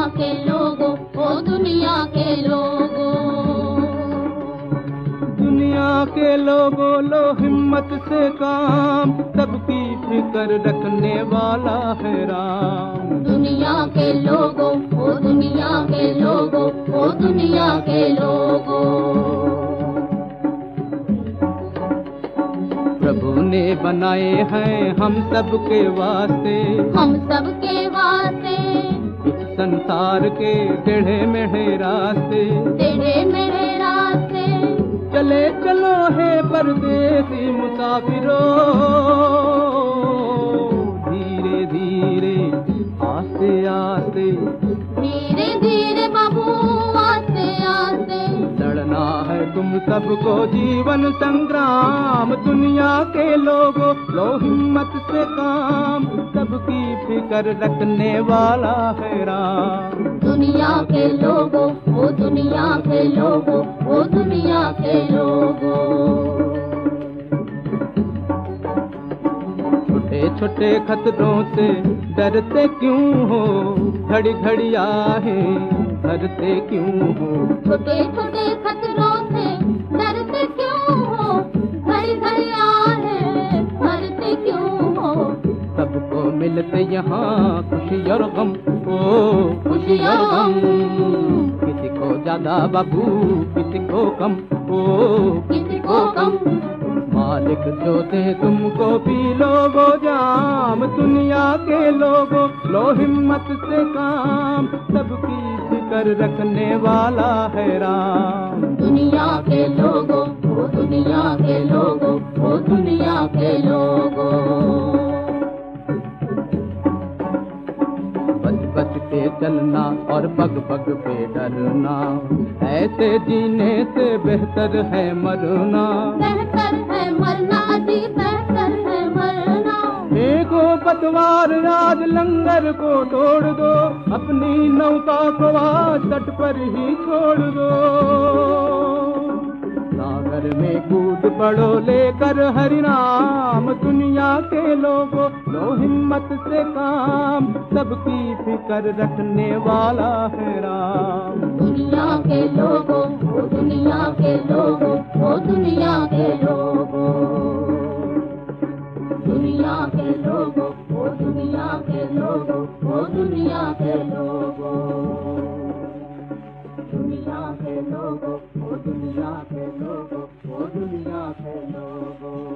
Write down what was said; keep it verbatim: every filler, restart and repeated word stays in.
के लोगों, ओ दुनिया के लोगों। दुनिया के लोगों लो हिम्मत से काम, सबकी फिक्र रखने वाला है राम। दुनिया के लोगों, ओ दुनिया के लोगों, ओ दुनिया के लोगों। प्रभु ने बनाए हैं हम सब के वास्ते, हम सब के वास्ते। इस संसार के टेढ़े मेढ़े रास्ते, टेढ़े मेढ़े रास्ते। चले चलो है परदेसी मुसाफिरों, धीरे धीरे आस्ते आस्ते, धीरे धीरे बाबू आस्ते आस्ते। लड़ना है तुम सबको जीवन संग्राम। दुनिया के लोगों लो हिम्मत से काम, सबकी फिक्र रखने वाला है राम। दुनिया के लोगों, ओ दुनिया के लोगों, ओ दुनिया के लोगों। छोटे छोटे खतरों से डरते क्यों हो, घड़ी घड़ी आहे भरते क्यों हो। छोटे छोटे खतरों से डरते क्यों हो, घड़ी घड़ी आहे भरते क्यों हो। सबको मिलते यहाँ खुशी और गम, ओ खुशी और गम। किसी को ज्यादा बाबू, किसी को कम, ओ किसी को कम। मालिक जो दे तुमको पी लो वो जाम। दुनिया के लोगों लो हिम्मत से काम, सबकी फिक्र रखने वाला है राम। दुनिया के लोगों, ओ दुनिया के लोगों, ओ दुनिया के लोगों। बच बच के चलना और पग पग पे डरना, ऐसे जीने से बेहतर है मरना। बेहतर है मरना जी, बेहतर है मरना। देखो पतवार राज लंगर को तोड़ दो, अपनी नौका को आज तट पर ही छोड़ दो। सागर में कूद पड़ो लेकर हरि नाम। दुनिया के लोगों लो हिम्मत से काम, सबकी फिक्र रखने वाला है राम। दुनिया के लोगों, ओ दुनिया के लोगों, ओ दुनिया के लोगों। दुनिया के लोगों, ओ दुनिया के लोगों, ओ दुनिया के लोगों। दुनिया के लोगों, ओ दुनिया के लोगों, ओ दुनिया के लोगों।